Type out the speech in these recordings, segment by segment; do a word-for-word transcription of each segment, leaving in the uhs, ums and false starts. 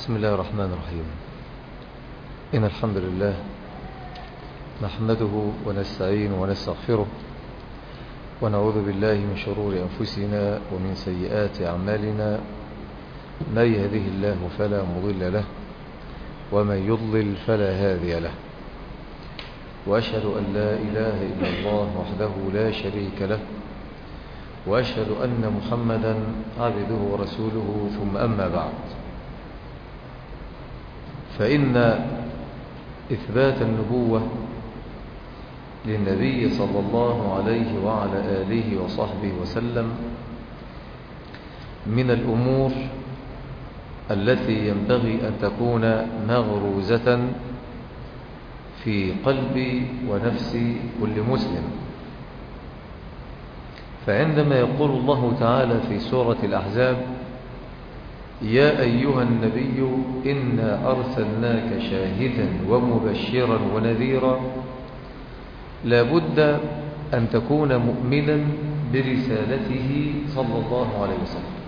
بسم الله الرحمن الرحيم. إن الحمد لله نحمده ونستعين ونستغفره ونعوذ بالله من شرور أنفسنا ومن سيئات أعمالنا. من يهده الله فلا مضل له ومن يضلل فلا هادي له، وأشهد أن لا إله إلا الله وحده لا شريك له، وأشهد أن محمدا عبده ورسوله. ثم أما بعد، فإن إثبات النبوة للنبي صلى الله عليه وعلى آله وصحبه وسلم من الأمور التي ينبغي أن تكون مغروزة في قلب ونفس كل مسلم. فعندما يقول الله تعالى في سورة الأحزاب: يا أيها النبي إنا أرسلناك شاهدا ومبشرا ونذيرا، لابد أن تكون مؤمنا برسالته صلى الله عليه وسلم،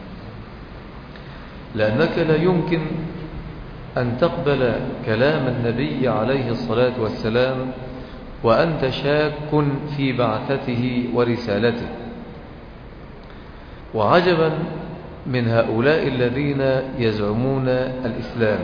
لأنك لا يمكن أن تقبل كلام النبي عليه الصلاة والسلام وأنت شاك في بعثته ورسالته. وعجبا من هؤلاء الذين يزعمون الإسلام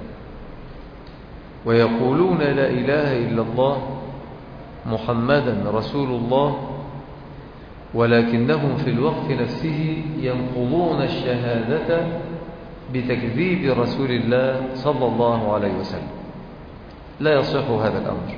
ويقولون لا إله إلا الله محمدا رسول الله، ولكنهم في الوقت نفسه ينقضون الشهادة بتكذيب رسول الله صلى الله عليه وسلم. لا يصح هذا الأمر.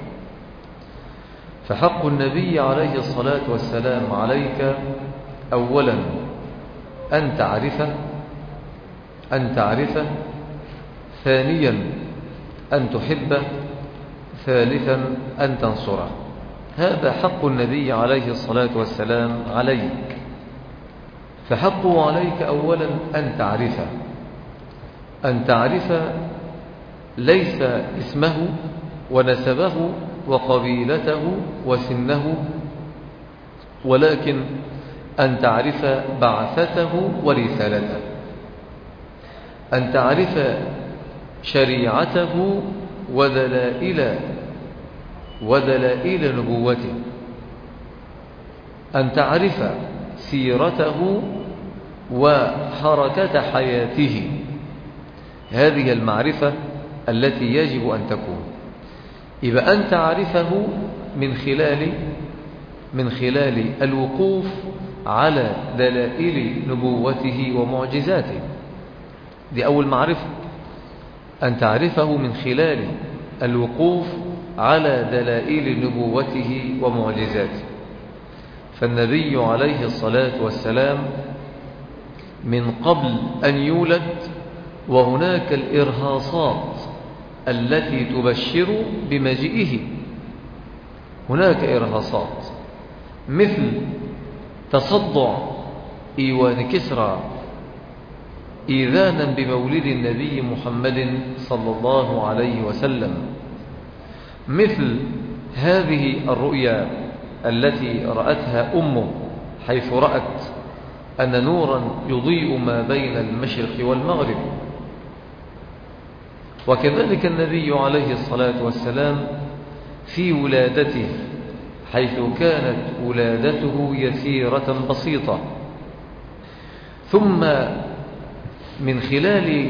فحق النبي عليه الصلاة والسلام عليك أولا أن تعرفه أن تعرفه ثانيا أن تحبه، ثالثا أن تنصره. هذا حق النبي عليه الصلاة والسلام عليك. فحقه عليك أولا أن تعرفه أن تعرف ليس اسمه ونسبه وقبيلته وسنه، ولكن أن تعرف بعثته ورسالته، أن تعرف شريعته ودلائل ودلائل نبوته، أن تعرف سيرته وحركة حياته. هذه المعرفة التي يجب أن تكون. إذا أن تعرفه من خلال من خلال الوقوف على دلائل نبوته ومعجزاته. دي أول معرفة، أن تعرفه من خلال الوقوف على دلائل نبوته ومعجزاته. فالنبي عليه الصلاة والسلام من قبل أن يولد وهناك الإرهاصات التي تبشر بمجيئه، هناك إرهاصات مثل تصدع إيوان كسرى إيذانا بمولد النبي محمد صلى الله عليه وسلم، مثل هذه الرؤيا التي رأتها أمه، حيث رأت أن نورا يضيء ما بين المشرق والمغرب. وكذلك النبي عليه الصلاة والسلام في ولادته، حيث كانت ولادته يسيرة بسيطة، ثم من خلال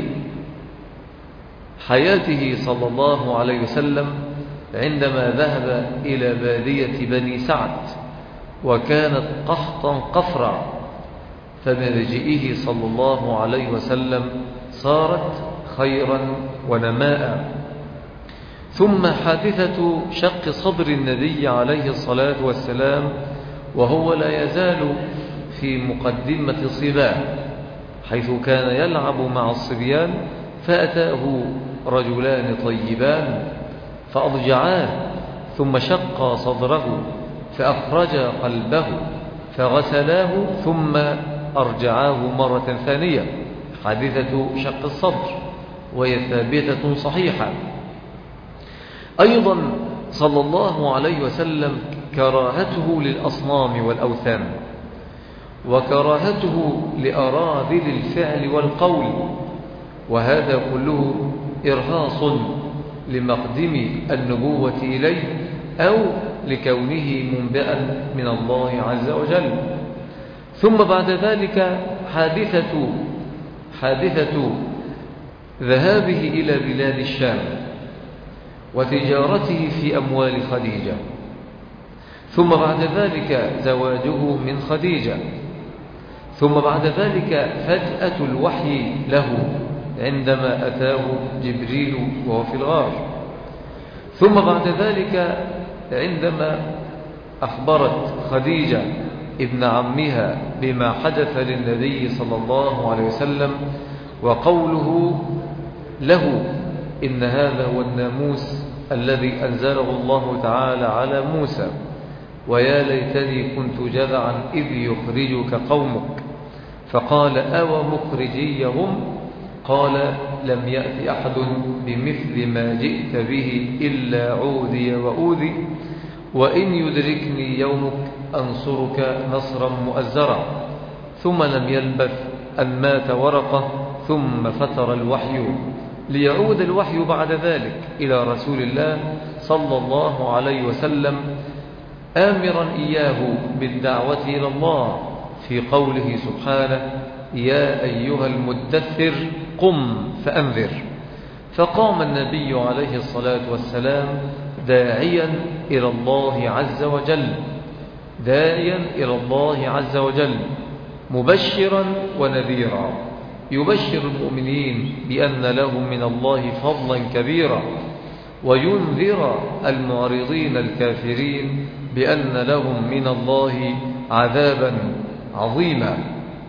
حياته صلى الله عليه وسلم عندما ذهب إلى بادية بني سعد وكانت قحطا قفرا، فبمجيئه صلى الله عليه وسلم صارت خيرا ونماء. ثم حادثة شق صدر النبي عليه الصلاة والسلام وهو لا يزال في مقدمة صباه، حيث كان يلعب مع الصبيان، فأتاه رجلان طيبان فأضجعاه، ثم شق صدره فأخرجا قلبه فغسلاه ثم أرجعاه مرة ثانية. حادثة شق الصدر وهي ثابتة صحيحة. أيضا صلى الله عليه وسلم كراهته للأصنام والأوثان، وكراهته لأراذل الفعل والقول، وهذا كله إرهاص لمقدم النبوة إليه أو لكونه منبئا من الله عز وجل. ثم بعد ذلك حادثة حادثة ذهابه إلى بلاد الشام وتجارته في أموال خديجة، ثم بعد ذلك زواجه من خديجة، ثم بعد ذلك فجأة الوحي له عندما أتاه جبريل وهو في الغار، ثم بعد ذلك عندما أخبرت خديجة ابن عمها بما حدث للنبي صلى الله عليه وسلم وقوله له إن هذا هو الناموس الذي أنزله الله تعالى على موسى ويا ليتني كنت جذعا إذ يخرجك قومك، فقال أو مخرجيهم؟ قال لم يأت أحد بمثل ما جئت به إلا عودي وأوذي، وإن يدركني يومك أنصرك نصرا مؤزرا. ثم لم يلبث أن مات ورقة ثم فتر الوحي، ليعود الوحي بعد ذلك إلى رسول الله صلى الله عليه وسلم آمرا إياه بالدعوة إلى الله في قوله سبحانه يا أيها المدثر قم فأنذر. فقام النبي عليه الصلاة والسلام داعيا إلى الله عز وجل داعيا إلى الله عز وجل مبشرا ونذيرا، يبشر المؤمنين بأن لهم من الله فضلا كبيرا، وينذر المعرضين الكافرين بأن لهم من الله عذابا عظيما.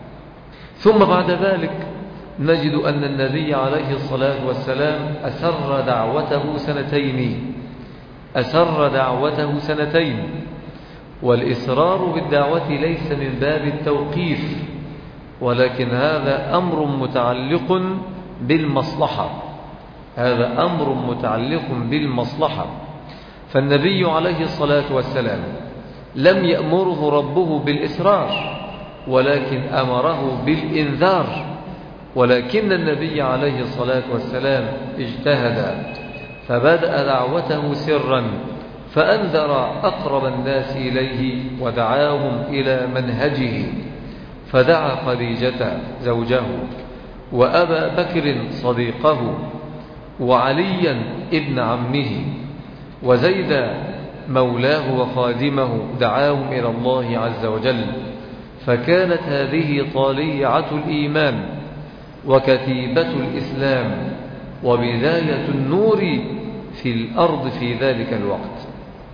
ثم بعد ذلك نجد أن النبي عليه الصلاة والسلام أسر دعوته سنتين أسر دعوته سنتين والإسرار بالدعوة ليس من باب التوقيف، ولكن هذا أمر متعلق بالمصلحة هذا أمر متعلق بالمصلحة فالنبي عليه الصلاة والسلام لم يأمره ربه بالإسرار، ولكن أمره بالإنذار. ولكن النبي عليه الصلاة والسلام اجتهد فبدأ دعوته سرا، فأنذر أقرب الناس إليه ودعاهم إلى منهجه، فدعا خديجة زوجه وأبا بكر صديقه وعليا ابن عمه وزيد مولاه وخادمه، دعاهم إلى الله عز وجل. فكانت هذه طاليعة الإيمان وكتيبة الإسلام وبداية النور في الأرض في ذلك الوقت.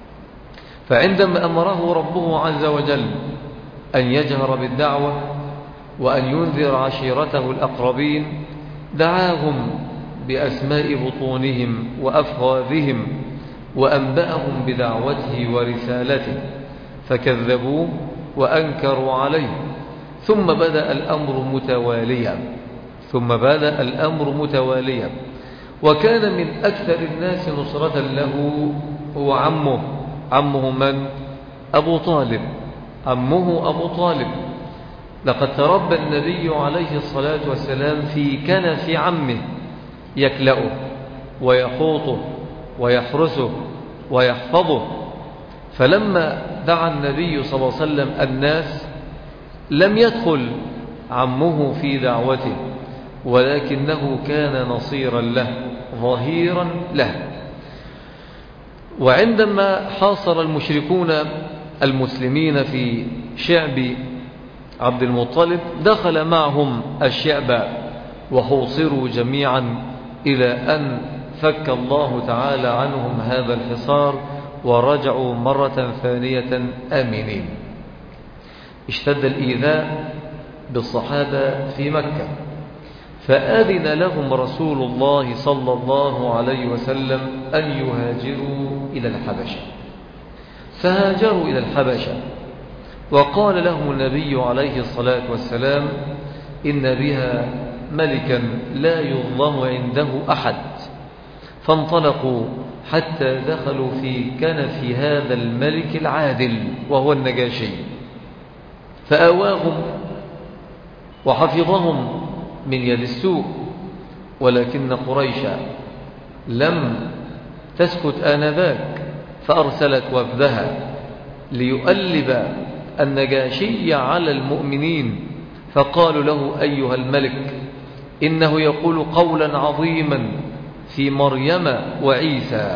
فعندما أمره ربه عز وجل أن يجهر بالدعوة وأن ينذر عشيرته الأقربين دعاهم بأسماء بطونهم وأفواذهم وأنبأهم بدعوته ورسالته، فكذبوه وأنكروا عليه. ثم بدأ الأمر متواليا ثم بدأ الأمر متواليا وكان من أكثر الناس نصرة له هو عمه عمه من؟ أبو طالب عمه أبو طالب. لقد تربى النبي عليه الصلاة والسلام في كنف عمه يكلأه ويحوطه ويحرسه ويحفظه. فلما دعا النبي صلى الله عليه وسلم الناس لم يدخل عمه في دعوته، ولكنه كان نصيرا له ظهيرا له. وعندما حاصر المشركون المسلمين في شعب عبد المطلب دخل معهم الشعب وحوصروا جميعا إلى أن فك الله تعالى عنهم هذا الحصار ورجعوا مرة ثانية آمنين. اشتد الإيذاء بالصحابة في مكة، فأذن لهم رسول الله صلى الله عليه وسلم أن يهاجروا إلى الحبشة، فهاجروا إلى الحبشة. وقال لهم النبي عليه الصلاة والسلام إن بها ملكا لا يظلم عنده أحد. فانطلقوا حتى دخلوا في كنف هذا الملك العادل وهو النجاشي، فآواهم وحفظهم من يد السوء ولكن قريشا لم تسكت آنذاك، فأرسلت وفدها ليؤلب النجاشي على المؤمنين، فقالوا له: أيها الملك، إنه يقول قولا عظيما في مريم وعيسى.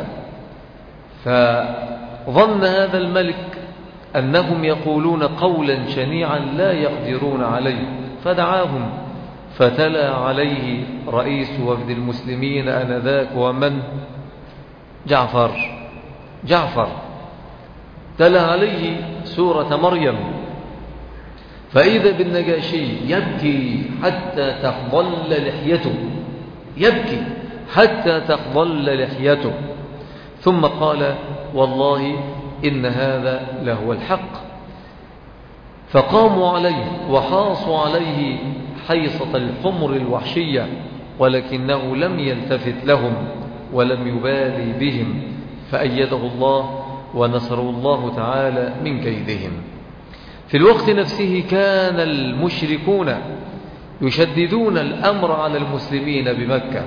فظن هذا الملك أنهم يقولون قولا شنيعا لا يقدرون عليه، فدعاهم، فتلا عليه رئيس وفد المسلمين آنذاك ومن؟ جعفر جعفر تلا عليه سورة مريم، فإذا بالنجاشي يبكي حتى تخضل لحيته، يبكي حتى تخضل لحيته، ثم قال: والله إن هذا لهو الحق. فقاموا عليه وحاصوا عليه حيصة الحمر الوحشية، ولكنه لم يلتفت لهم ولم يبالي بهم، فأيده الله ونصره الله تعالى من كيدهم. في الوقت نفسه كان المشركون يشددون الأمر على المسلمين بمكة،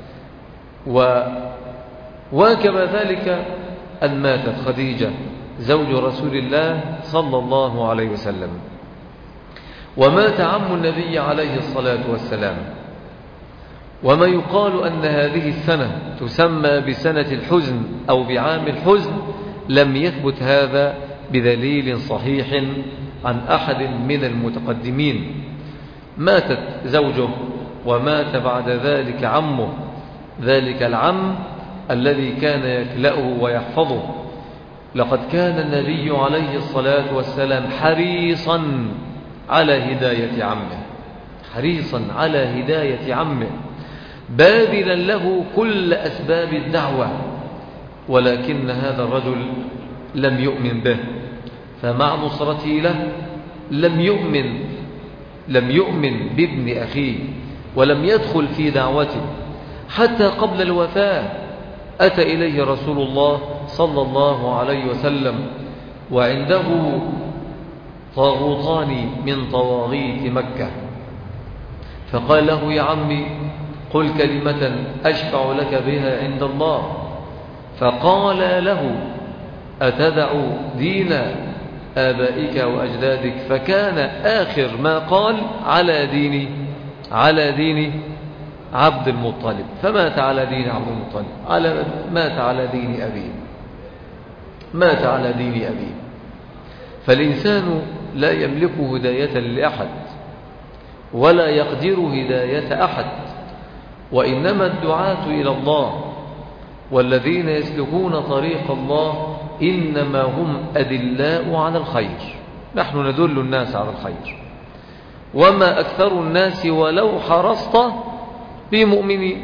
وواكب ذلك أن ماتت خديجة زوج رسول الله صلى الله عليه وسلم، ومات عم النبي عليه الصلاة والسلام. وما يقال أن هذه السنة تسمى بسنة الحزن أو بعام الحزن لم يثبت هذا بدليل صحيح عن أحد من المتقدمين. ماتت زوجه ومات بعد ذلك عمه، ذلك العم الذي كان يكلأه ويحفظه. لقد كان النبي عليه الصلاة والسلام حريصا على هداية عمه، حريصا على هداية عمه، باذلا له كل أسباب الدعوة، ولكن هذا الرجل لم يؤمن به، فمع نصرته له لم يؤمن لم يؤمن بابن أخيه ولم يدخل في دعوته، حتى قبل الوفاة أتى إليه رسول الله صلى الله عليه وسلم وعنده طاغوتان من طواغيت مكة، فقال له: يا عمي، قل كلمة أشفع لك بها عند الله. فقال له: أتدع دين آبائك وأجدادك؟ فكان آخر ما قال: على دين على دين عبد المطلب، فمات على دين عبد المطلب، على مات على دين أبيه مات على دين أبيه. فالإنسان لا يملك هداية لأحد ولا يقدر هداية أحد، وإنما الدعاة إلى الله والذين يسلكون طريق الله إنما هم أدلاء على الخير، نحن ندل الناس على الخير، وما أكثر الناس ولو حرصت بمؤمنين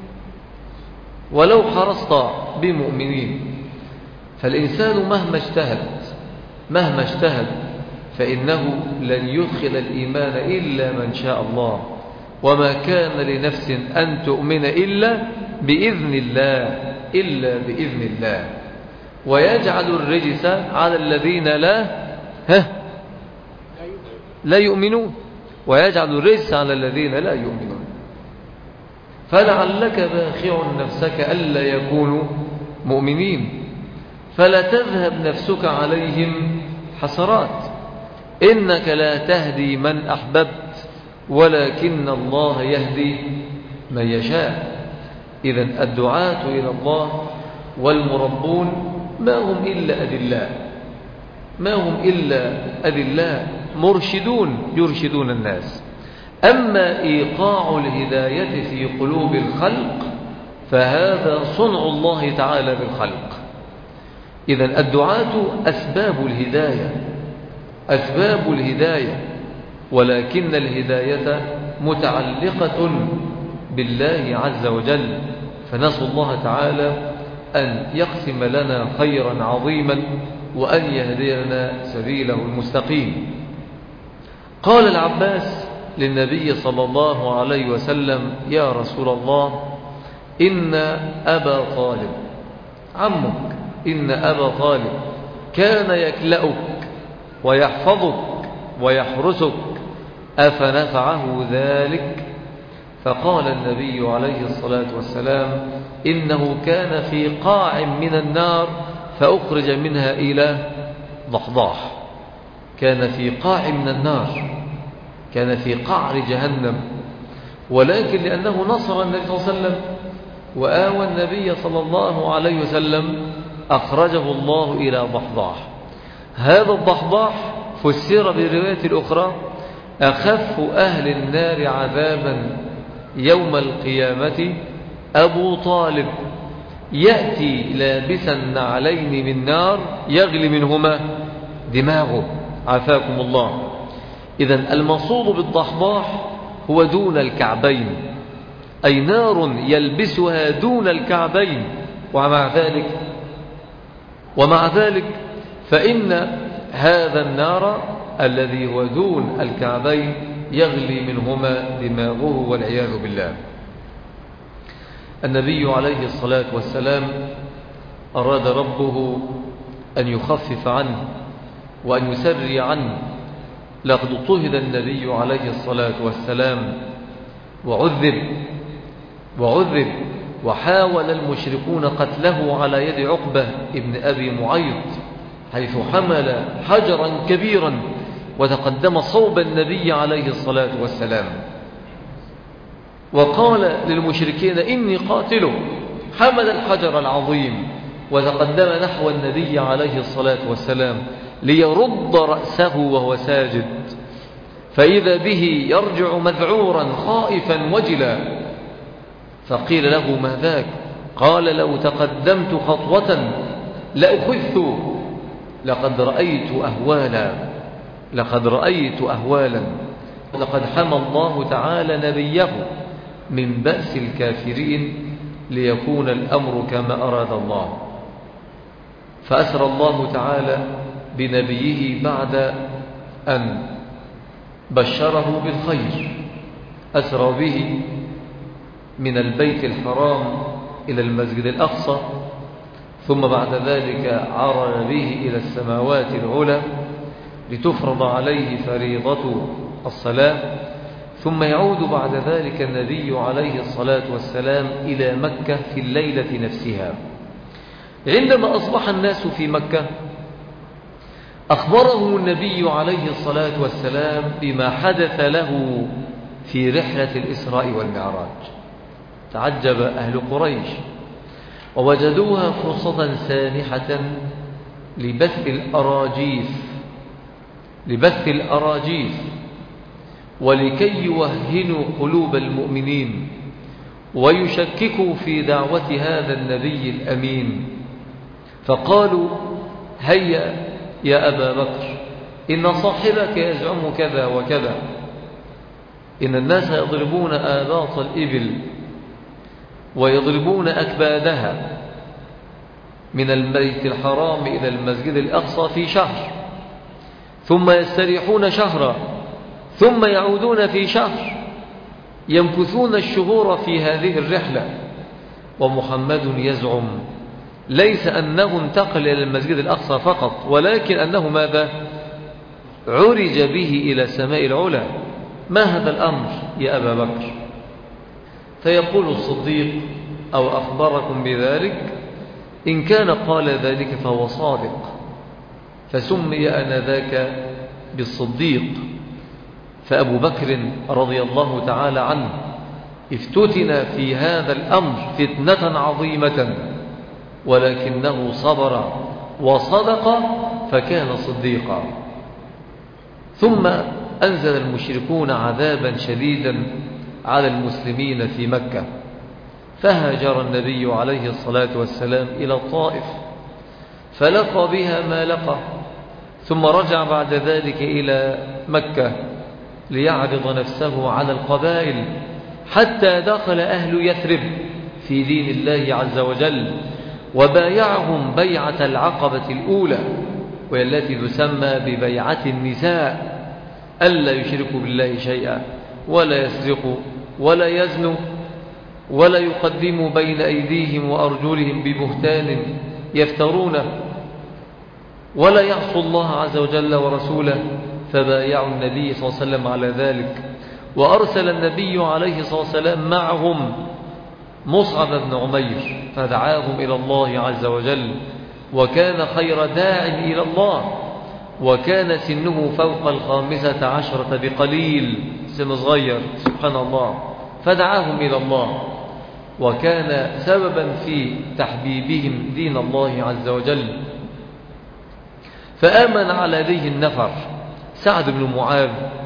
ولو حرصت بمؤمنين. فالإنسان مهما اجتهد مهما اجتهد فإنه لن يدخل الإيمان إلا من شاء الله، وما كان لنفس أن تؤمن إلا بإذن الله إلا بإذن الله، ويجعل الرجس على الذين لا ها لا يؤمنون ويجعل الرجس على الذين لا يؤمنون. فلعلك باخع نفسك ألا يكونوا مؤمنين، فلا تذهب نفسك عليهم حسرات، إنك لا تهدي من أحببت ولكن الله يهدي من يشاء. إذن الدعاة إلى الله والمربون ما هم إلا أدلاء ما هم إلا أدلاء مرشدون يرشدون الناس. أما إيقاع الهداية في قلوب الخلق فهذا صنع الله تعالى بالخلق. إذن الدعاة أسباب الهداية أسباب الهداية ولكن الهداية متعلقة بالله عز وجل، فنسأل الله تعالى أن يقسم لنا خيرا عظيما وأن يهدينا سبيله المستقيم. قال العباس للنبي صلى الله عليه وسلم: يا رسول الله، إن أبا طالب عمك إن أبا طالب كان يكلأك ويحفظك ويحرسك، أفنفعه ذلك؟ فقال النبي عليه الصلاة والسلام إنه كان في قاع من النار فأخرج منها إلى ضحضاح. كان في قاع من النار، كان في قعر جهنم، ولكن لأنه نصر النبي صلى الله عليه وسلم وآوى النبي صلى الله عليه وسلم أخرجه الله إلى ضحضاح. هذا الضحضاح فسر بالرواية الأخرى أخف أهل النار عذابا يوم القيامة أبو طالب، يأتي لابسا نعلين من نار يغلي منهما دماغه، عافاكم الله. إذن المقصود بالضحضاح هو دون الكعبين، أي نار يلبسها دون الكعبين، ومع ذلك ومع ذلك فإن هذا النار الذي هو دون الكعبين يغلي منهما دماغه والعياذ بالله. النبي عليه الصلاة والسلام أراد ربه أن يخفف عنه وأن يسري عنه. لقد اضطهد النبي عليه الصلاة والسلام وعذب وعذب وحاول المشركون قتله على يد عقبة ابن أبي معيط، حيث حمل حجرا كبيرا وتقدم صوب النبي عليه الصلاة والسلام وقال للمشركين إني قاتله، حمل الحجر العظيم وتقدم نحو النبي عليه الصلاة والسلام ليرد رأسه وهو ساجد، فإذا به يرجع مذعورا خائفا وجلا، فقيل له ما ذاك؟ قال لو تقدمت خطوة لأخذت، لقد رأيت أهوالا لقد رأيت أهوالا لقد حمى الله تعالى نبيه من بأس الكافرين ليكون الأمر كما أراد الله. فأسرى الله تعالى بنبيه بعد أن بشره بالخير، أسرى به من البيت الحرام إلى المسجد الأقصى، ثم بعد ذلك عرج به إلى السماوات العلى لتفرض عليه فريضة الصلاة، ثم يعود بعد ذلك النبي عليه الصلاة والسلام إلى مكة في الليلة نفسها. عندما أصبح الناس في مكة أخبرهم النبي عليه الصلاة والسلام بما حدث له في رحلة الإسراء والمعراج. تعجب أهل قريش ووجدوها فرصة سانحة لبث الأراجيف لبث الأراجيف ولكي يوهنوا قلوب المؤمنين ويشككوا في دعوة هذا النبي الأمين. فقالوا هيا يا أبا بكر، إن صاحبك يزعم كذا وكذا، إن الناس يضربون آباط الإبل ويضربون أكبادها من البيت الحرام إلى المسجد الأقصى في شهر، ثم يستريحون شهرا، ثم يعودون في شهر، يمكثون الشهور في هذه الرحلة، ومحمد يزعم ليس أنه انتقل إلى المسجد الأقصى فقط، ولكن أنه ماذا؟ عرج به إلى سماء العلا. ما هذا الأمر يا أبا بكر؟ فيقول الصديق أو أخبركم بذلك، إن كان قال ذلك فهو صادق، فسمي آنذاك بالصديق. فأبو بكر رضي الله تعالى عنه افتتن في هذا الأمر فتنة عظيمة، ولكنه صبر وصدق فكان صديقا. ثم أنزل المشركون عذابا شديدا على المسلمين في مكة، فهاجر النبي عليه الصلاة والسلام إلى الطائف فلقى بها ما لقى، ثم رجع بعد ذلك إلى مكة ليعرض نفسه على القبائل، حتى دخل أهل يثرب في دين الله عز وجل وبايعهم بيعة العقبة الأولى، وهي التي تسمى ببيعة النساء، ألا يشركوا بالله شيئا ولا يسرقوا ولا يزنوا ولا يقدموا بين أيديهم وأرجلهم ببهتان يفترونه ولا يعصوا الله عز وجل ورسوله، فبايعوا النبي صلى الله عليه وسلم على ذلك. وأرسل النبي عليه الصلاة والسلام معهم مصعب بن عمير فدعاهم إلى الله عز وجل، وكان خير داع إلى الله، وكان سنه فوق الخامسة عشرة بقليل، سن صغير سبحان الله، فدعاهم إلى الله، وكان سببا في تحبيبهم دين الله عز وجل. فآمن على يديه النفر سعد بن معاذ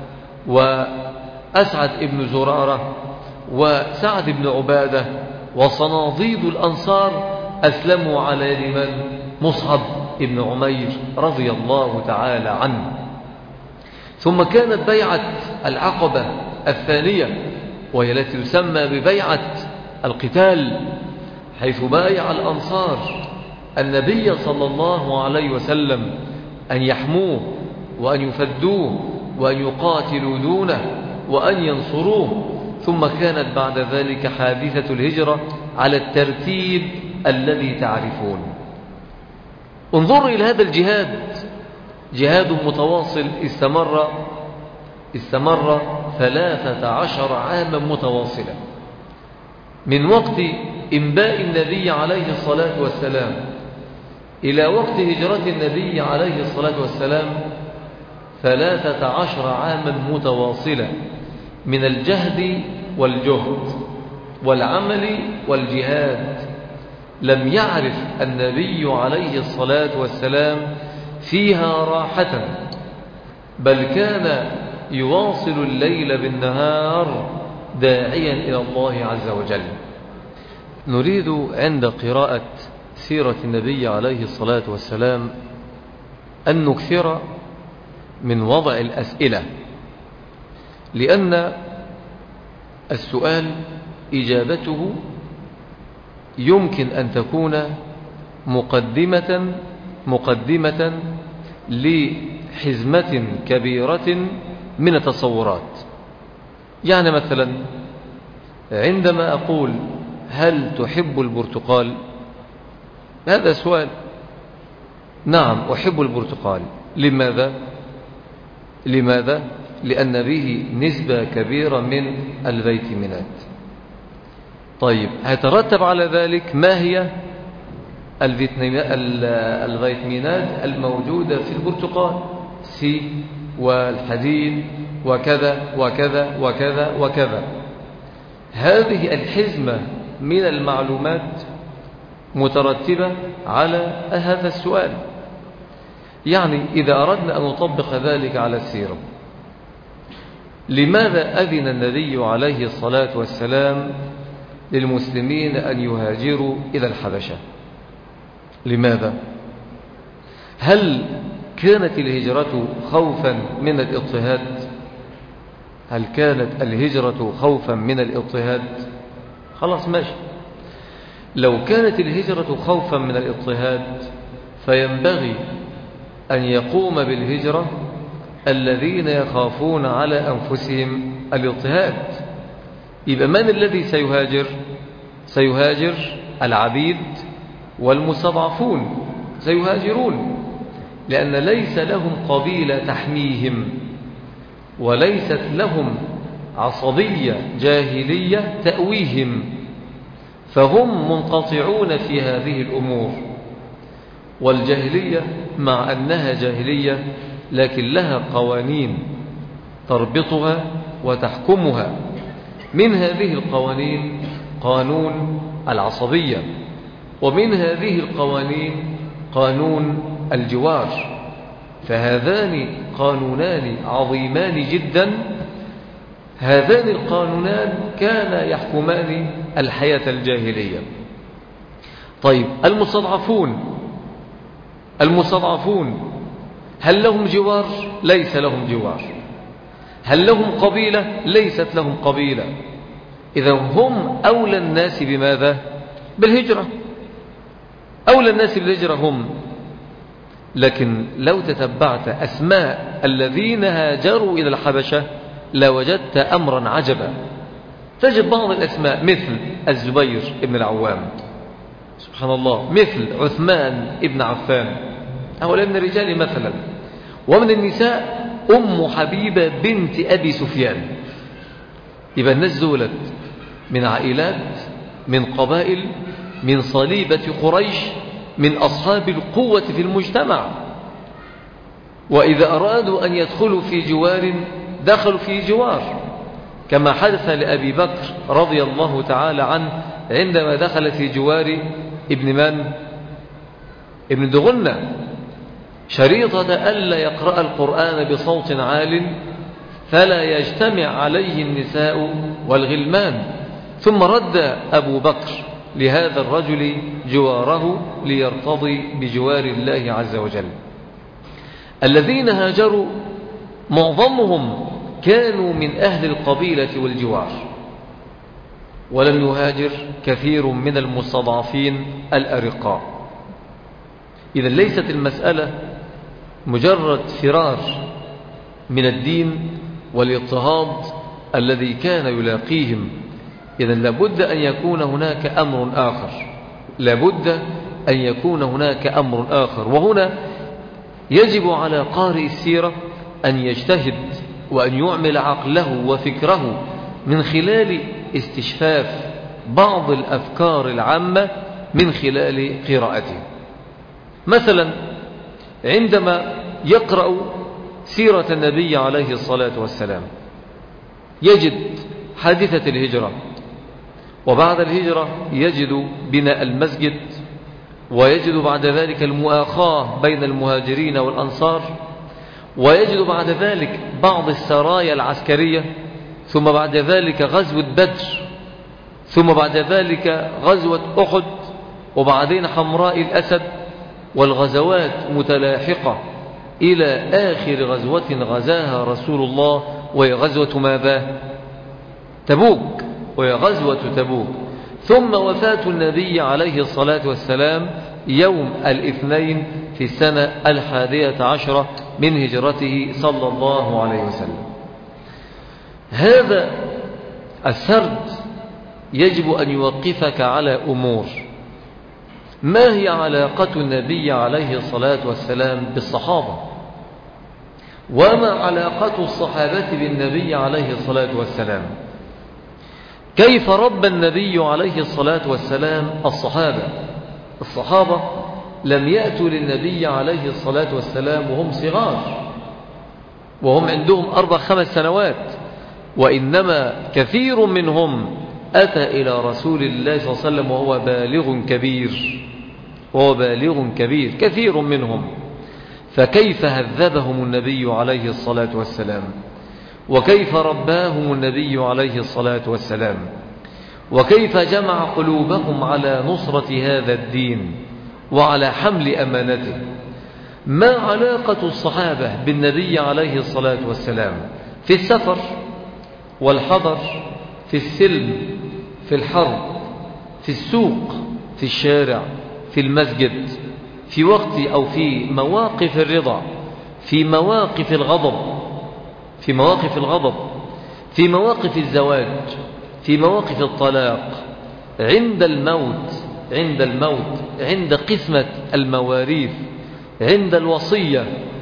وأسعد بن زرارة وسعد بن عبادة، وصناديد الأنصار أسلموا على يد من؟ مصعب بن عمير رضي الله تعالى عنه. ثم كانت بيعة العقبة الثانية، وهي التي تسمى ببيعة القتال، حيث بايع الأنصار النبي صلى الله عليه وسلم أن يحموه وأن يفدوه وأن يقاتلوا دونه وأن ينصروه. ثم كانت بعد ذلك حادثة الهجرة على الترتيب الذي تعرفون. انظروا إلى هذا الجهاد، جهاد متواصل استمر استمر ثلاثة عشر عاما متواصلا، من وقت إنباء النبي عليه الصلاة والسلام إلى وقت هجرة النبي عليه الصلاة والسلام، ثلاثة عشر عاما متواصلا من الجهد والجهد والعمل والجهاد. لم يعرف النبي عليه الصلاة والسلام فيها راحة، بل كان يواصل الليل بالنهار داعيا إلى الله عز وجل. نريد عند قراءة سيرة النبي عليه الصلاة والسلام أن نكثر من وضع الأسئلة، لأن السؤال إجابته يمكن أن تكون مقدمة مقدمة لحزمة كبيرة من التصورات. يعني مثلا عندما أقول هل تحب البرتقال؟ هذا سؤال. نعم أحب البرتقال. لماذا؟ لماذا؟ لأن به نسبة كبيرة من الفيتامينات. طيب هيترتب على ذلك ما هي الفيتامينات الموجودة في البرتقال؟ سي والحديد وكذا وكذا وكذا وكذا. هذه الحزمة من المعلومات مترتبة على هذا السؤال. يعني إذا أردنا أن نطبق ذلك على السيرة، لماذا أذن النبي عليه الصلاة والسلام للمسلمين أن يهاجروا إلى الحبشة؟ لماذا؟ هل كانت الهجرة خوفا من الاضطهاد؟ هل كانت الهجرة خوفا من الاضطهاد؟ خلاص ماشي. لو كانت الهجرة خوفا من الاضطهاد فينبغي أن يقوم بالهجرة الذين يخافون على أنفسهم الاضطهاد. يبقى من الذي سيهاجر؟ سيهاجر العبيد والمستضعفون سيهاجرون، لأن ليس لهم قبيلة تحميهم، وليست لهم عصبية جاهلية تأويهم، فهم منقطعون في هذه الأمور. والجاهلية مع أنها جاهلية لكن لها قوانين تربطها وتحكمها. من هذه القوانين قانون العصبية، ومن هذه القوانين قانون الجوار. فهذان قانونان عظيمان جدا، هذان القانونان كان يحكمان الحياة الجاهلية. طيب المستضعفون المستضعفون هل لهم جوار؟ ليس لهم جوار. هل لهم قبيلة؟ ليست لهم قبيلة. إذا هم أولى الناس بماذا؟ بالهجرة. أولى الناس بالهجرة هم. لكن لو تتبعت أسماء الذين هاجروا إلى الحبشة لوجدت أمرا عجبا. تجد بعض الأسماء مثل الزبير ابن العوام، سبحان الله، مثل عثمان ابن عفان، هؤلاء من الرجال مثلا. ومن النساء أم حبيبة بنت أبي سفيان، يبقى الناس دولت من عائلات، من قبائل، من صليبة قريش، من أصحاب القوة في المجتمع. وإذا أرادوا أن يدخلوا في جوار دخلوا في جوار، كما حدث لأبي بكر رضي الله تعالى عنه عندما دخل في جوار ابن من؟ ابن دغنة، شريطة ألا يقرأ القرآن بصوت عال فلا يجتمع عليه النساء والغلمان. ثم رد أبو بكر لهذا الرجل جواره ليرتضي بجوار الله عز وجل. الذين هاجروا معظمهم كانوا من أهل القبيلة والجوار، ولم يهاجر كثير من المستضعفين الأرقاء. إذا ليست المسألة مجرد فرار من الدين والاضطهاد الذي كان يلاقيهم. إذا لابد أن يكون هناك أمر آخر، لابد أن يكون هناك أمر آخر. وهنا يجب على قارئ السيرة أن يجتهد وأن يعمل عقله وفكره من خلال استشفاف بعض الأفكار العامة من خلال قراءته. مثلا عندما يقرأ سيرة النبي عليه الصلاة والسلام يجد حادثة الهجرة، وبعد الهجرة يجد بناء المسجد، ويجد بعد ذلك المؤاخاة بين المهاجرين والأنصار، ويجد بعد ذلك بعض السرايا العسكرية، ثم بعد ذلك غزوة بدر، ثم بعد ذلك غزوة أحد، وبعدين حمراء الأسد، والغزوات متلاحقة إلى آخر غزوة غزاها رسول الله، وهي غزوة ماذا؟ تبوك، وهي غزوة تبوك. ثم وفاة النبي عليه الصلاة والسلام يوم الاثنين في السنة الحادية عشرة من هجرته صلى الله عليه وسلم. هذا السرد يجب أن يوقفك على أمور. ما هي علاقة النبي عليه الصلاة والسلام بالصحابة؟ وما علاقة الصحابة بالنبي عليه الصلاة والسلام؟ كيف ربى النبي عليه الصلاة والسلام الصحابة؟ الصحابة لم يأتوا للنبي عليه الصلاة والسلام وهم صغار، وهم عندهم أربع خمس سنوات، وإنما كثير منهم أتى إلى رسول الله صلى الله عليه وسلم وهو بالغ كبير، وهو بالغ كبير كثير منهم. فكيف هذبهم النبي عليه الصلاة والسلام؟ وكيف رباهم النبي عليه الصلاة والسلام؟ وكيف جمع قلوبهم على نصرة هذا الدين وعلى حمل أمانته؟ ما علاقة الصحابة بالنبي عليه الصلاة والسلام في السفر والحضر، في السلم، في الحرب، في السوق، في الشارع، في المسجد، في وقت أو في مواقف الرضا، في مواقف الغضب، في مواقف الغضب، في مواقف الزواج، في مواقف الطلاق، عند الموت، عند الموت، عند قسمة المواريث، عند الوصية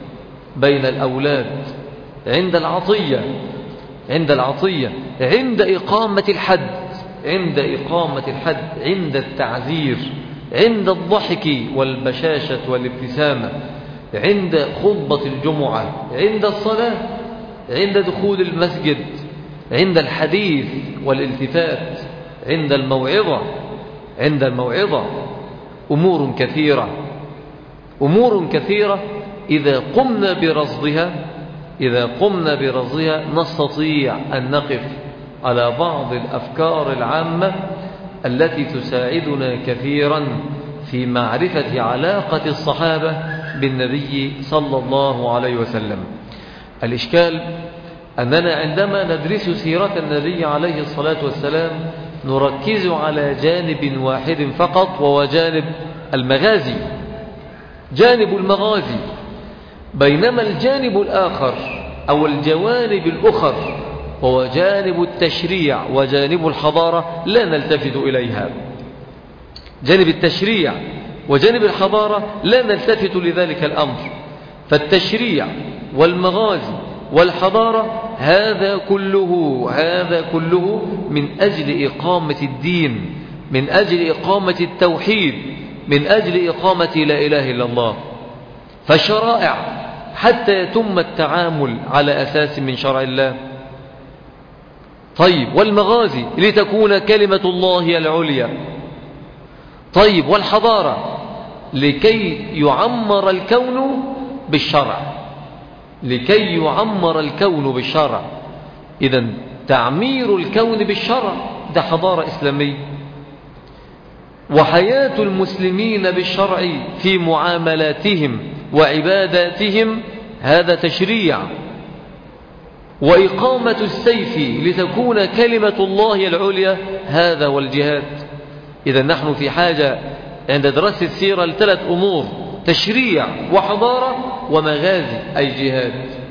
بين الأولاد، عند العطية، عند العطية، عند إقامة الحد، عند إقامة الحد، عند التعزير، عند الضحك والبشاشة والابتسامة، عند خطبة الجمعة، عند الصلاة، عند دخول المسجد، عند الحديث والالتفات، عند الموعظة، عند الموعظة. أمور كثيرة، أمور كثيرة إذا قمنا برصدها، إذا قمنا برصدها نستطيع أن نقف على بعض الأفكار العامة التي تساعدنا كثيرا في معرفة علاقة الصحابة بالنبي صلى الله عليه وسلم. الإشكال أننا عندما ندرس سيرة النبي عليه الصلاة والسلام نركز على جانب واحد فقط، وهو جانب المغازي، جانب المغازي، بينما الجانب الآخر أو الجوانب الأخر هو جانب التشريع وجانب الحضارة لا نلتفت إليها. جانب التشريع وجانب الحضارة لا نلتفت لذلك الأمر. فالتشريع والمغازي والحضارة هذا كله هذا كله من أجل إقامة الدين، من أجل إقامة التوحيد، من أجل إقامة لا إله إلا الله. فالشرائع حتى يتم التعامل على أساس من شرع الله. طيب، والمغازي لتكون كلمة الله العليا. طيب، والحضارة لكي يعمر الكون بالشرع، لكي يعمر الكون بالشرع. إذن تعمير الكون بالشرع ده حضارة إسلامية. وحياة المسلمين بالشرع في معاملاتهم وعباداتهم هذا تشريع. وإقامة السيف لتكون كلمة الله العليا هذا والجهاد. إذا نحن في حاجة عند دراسة السيرة لثلاث أمور: تشريع وحضارة ومغازي أي جهاد.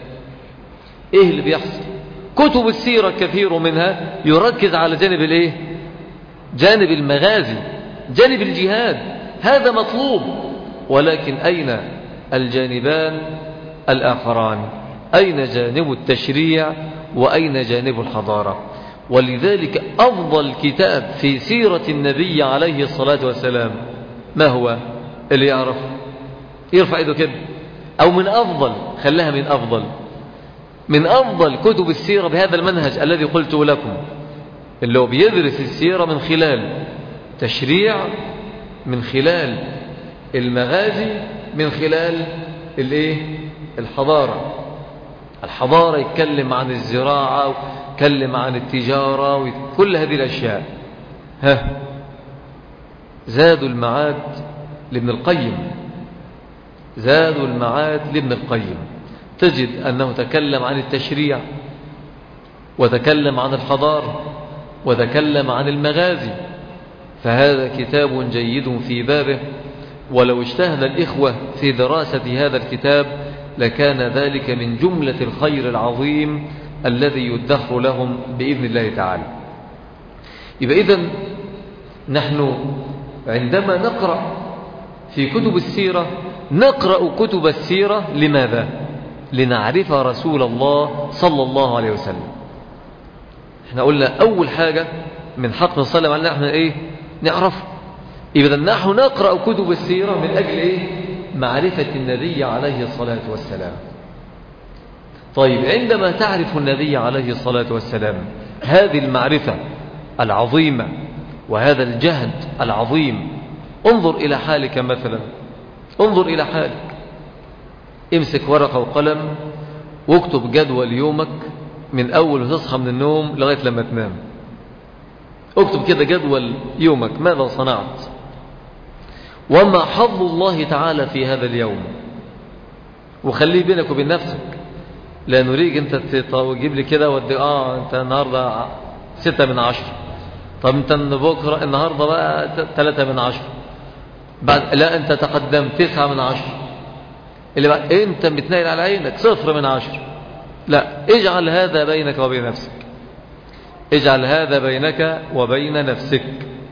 إيه اللي بيحصل؟ كتب السيرة كثير منها يركز على جانب الإيه؟ جانب المغازي، جانب الجهاد. هذا مطلوب، ولكن أين الجانبان الآخران؟ أين جانب التشريع وأين جانب الحضارة؟ ولذلك أفضل كتاب في سيرة النبي عليه الصلاة والسلام ما هو؟ اللي يعرف يرفع يده كده. أو من أفضل، خليها من أفضل من أفضل كتب السيرة بهذا المنهج الذي قلت لكم، اللي هو بيدرس السيرة من خلال تشريع، من خلال المغازي، من خلال الايه؟ الحضارة. الحضارة يتكلم عن الزراعة، ويتكلم عن التجارة، وكل هذه الأشياء. ها زاد المعاد لابن القيم، زاد المعاد لابن القيم، تجد أنه تكلم عن التشريع، وتكلم عن الحضارة، وتكلم عن المغازي. فهذا كتاب جيد في بابه، ولو اجتهد الإخوة في دراسة هذا الكتاب لكان ذلك من جملة الخير العظيم الذي يدخر لهم بإذن الله تعالى. يبقى إذن نحن عندما نقرأ في كتب السيرة نقرأ كتب السيرة لماذا؟ لنعرف رسول الله صلى الله عليه وسلم. احنا قلنا أول حاجة من حق نصلي على احنا ايه؟ نعرفه. إذا نحن نقرأ كتب السيرة من أجل إيه؟ معرفة النبي عليه الصلاة والسلام. طيب، عندما تعرف النبي عليه الصلاة والسلام هذه المعرفة العظيمة وهذا الجهد العظيم، انظر إلى حالك مثلا، انظر إلى حالك. امسك ورقة وقلم واكتب جدول يومك من أول تصحى من النوم لغاية لما تنام. اكتب كده جدول يومك، ماذا صنعت؟ وما حظ الله تعالى في هذا اليوم؟ وخليه بينك وبين نفسك، لا نريد انت تجيب لي كده ودي اه انت النهارده ستة من عشرة، طب انت بكره النهارده بقى ثلاثة من عشرة، بعد لا انت تقدمت تسعة من عشرة، اللي بعد انت بتنايل على عينك صفر من عشرة. لا، اجعل هذا بينك وبين نفسك، اجعل هذا بينك وبين نفسك.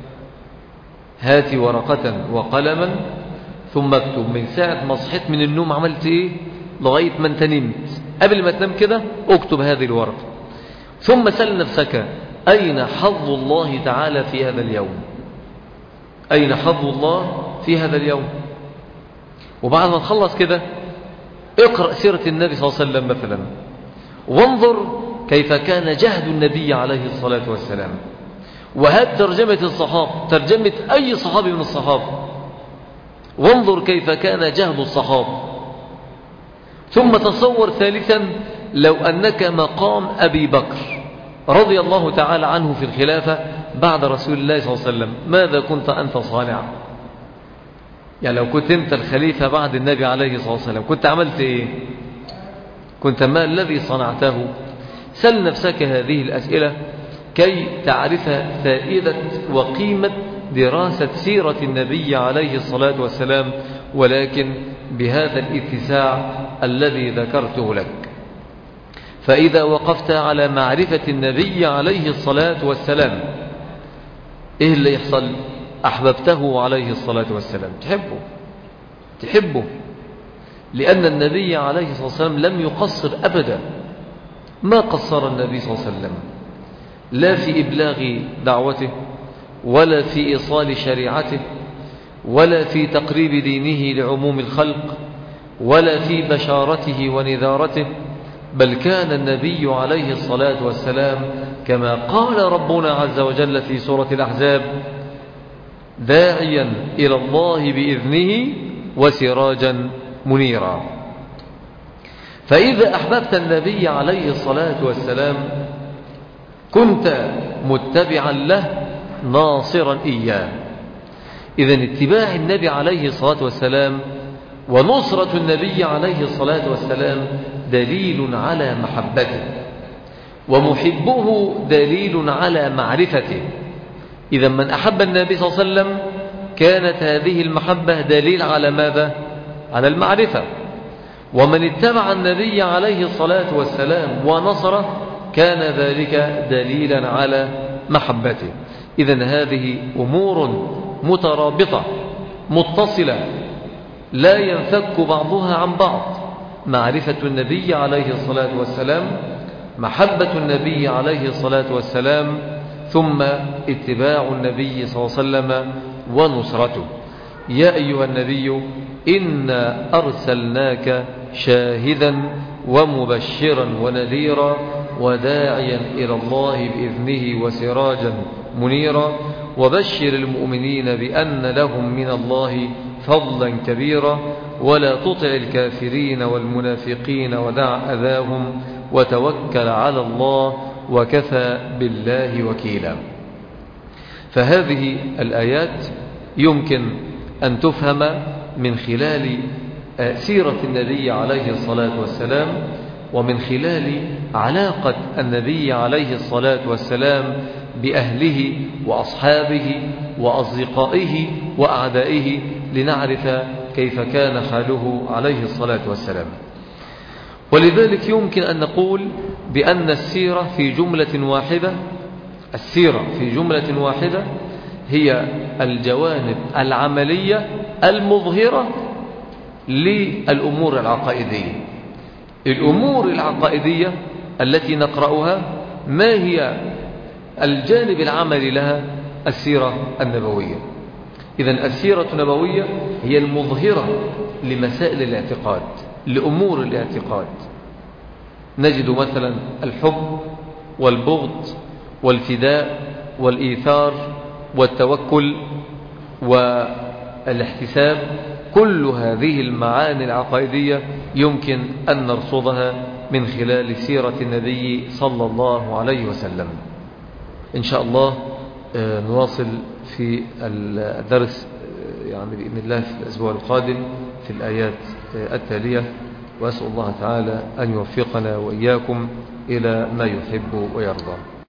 هاتي ورقة وقلما ثم اكتب من ساعة ما صحيت من النوم عملت ايه لغاية ما انت نمت. قبل ما تنام كده اكتب هذه الورقة، ثم سل نفسك أين حظ الله تعالى في هذا اليوم؟ أين حظ الله في هذا اليوم؟ وبعد ما تخلص كده اقرأ سيرة النبي صلى الله عليه وسلم مثلا، وانظر كيف كان جهد النبي عليه الصلاة والسلام. وهات ترجمة الصحابة، ترجمة أي صحابي من الصحابة، وانظر كيف كان جهد الصحابة. ثم تصور ثالثا لو أنك مقام أبي بكر رضي الله تعالى عنه في الخلافة بعد رسول الله صلى الله عليه وسلم، ماذا كنت أنت صانع؟ يعني لو كنت أنت الخليفة بعد النبي عليه الصلاة والسلام كنت عملت إيه؟ كنت ما الذي صنعته؟ سل نفسك هذه الأسئلة كي تعرف فائدة وقيمة دراسة سيرة النبي عليه الصلاة والسلام، ولكن بهذا الاتساع الذي ذكرته لك. فإذا وقفت على معرفة النبي عليه الصلاة والسلام إيه اللي يحصل؟ أحببته عليه الصلاة والسلام، تحبه تحبه لأن النبي عليه الصلاة والسلام لم يقصر أبدا ما قصر النبي صلى الله عليه وسلم لا في إبلاغ دعوته ولا في إيصال شريعته ولا في تقريب دينه لعموم الخلق ولا في بشارته ونذارته، بل كان النبي عليه الصلاة والسلام كما قال ربنا عز وجل في سورة الأحزاب داعيا إلى الله بإذنه وسراجا منيرا. فإذا أحببت النبي عليه الصلاة والسلام كنت متبعا له ناصرا إياه. إذن اتباع النبي عليه الصلاة والسلام ونصرة النبي عليه الصلاة والسلام دليل على محبته، ومحبه دليل على معرفته. إذا من أحب النبي صلى الله عليه وسلم كانت هذه المحبة دليل على ماذا؟ على المعرفة. ومن اتبع النبي عليه الصلاة والسلام ونصره كان ذلك دليلا على محبته. إذن هذه أمور مترابطة متصلة لا ينفك بعضها عن بعض: معرفة النبي عليه الصلاة والسلام، محبة النبي عليه الصلاة والسلام، ثم اتباع النبي صلى الله عليه وسلم ونصرته. يا أيها النبي إنا أرسلناك شاهدا ومبشرا ونذيرا وداعيا إلى الله بإذنه وسراجا منيرا وبشر المؤمنين بأن لهم من الله فضلا كبيرا ولا تطع الكافرين والمنافقين ودع أذاهم وتوكل على الله وكفى بالله وكيلا. فهذه الآيات يمكن أن تفهم من خلال سيرة النبي عليه الصلاة والسلام، ومن خلال علاقة النبي عليه الصلاة والسلام بأهله وأصحابه وأصدقائه وأعدائه، لنعرف كيف كان حاله عليه الصلاة والسلام. ولذلك يمكن أن نقول بأن السيرة في جملة واحدة السيرة في جملة واحدة هي الجوانب العملية المظهرة للأمور العقائدية. الأمور العقائدية التي نقرأها ما هي الجانب العملي لها؟ السيرة النبوية. إذن السيرة النبوية هي المظهرة لمسائل الاعتقاد، لأمور الاعتقاد. نجد مثلا الحب والبغض والفداء والإيثار والتوكل والاحتساب، كل هذه المعاني العقائدية يمكن أن نرصدها من خلال سيرة النبي صلى الله عليه وسلم. إن شاء الله نواصل في الدرس يعني بإذن الله في الأسبوع القادم في الآيات التالية، وأسأل الله تعالى أن يوفقنا وإياكم إلى ما يحب ويرضى.